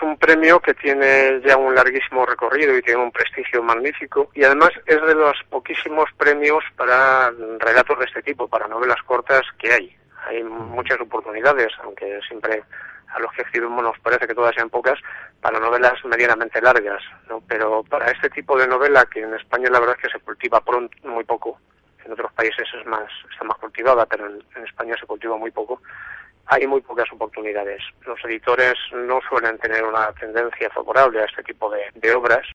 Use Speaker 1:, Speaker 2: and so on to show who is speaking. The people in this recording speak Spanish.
Speaker 1: un premio que tiene ya un larguísimo recorrido y tiene un prestigio magnífico, y además es de los poquísimos premios para relatos de este tipo, para novelas cortas que hay. Hay muchas oportunidades, aunque siempre a los que escribimos nos parece que todas sean pocas, para novelas medianamente largas, ¿no? Pero para este tipo de novela, que en España la verdad es que se cultiva muy poco, en otros países está más cultivada, pero en España se cultiva muy poco, hay muy pocas oportunidades. Los editores no suelen tener una tendencia favorable a este tipo de obras,